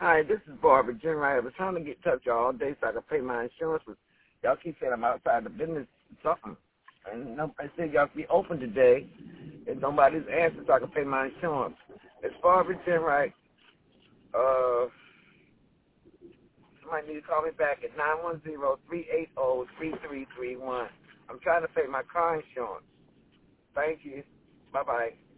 Hi, this is Barbara Jenright. I was trying to get in touch with y'all all day so I could pay my insurance, but y'all keep saying I'm outside the business or something. And I said y'all be open today, and nobody's answered so I can pay my insurance. It's Barbara Jenright. Somebody need to call me back at 910-380-3331. I'm trying to pay my car insurance. Thank you. Bye-bye.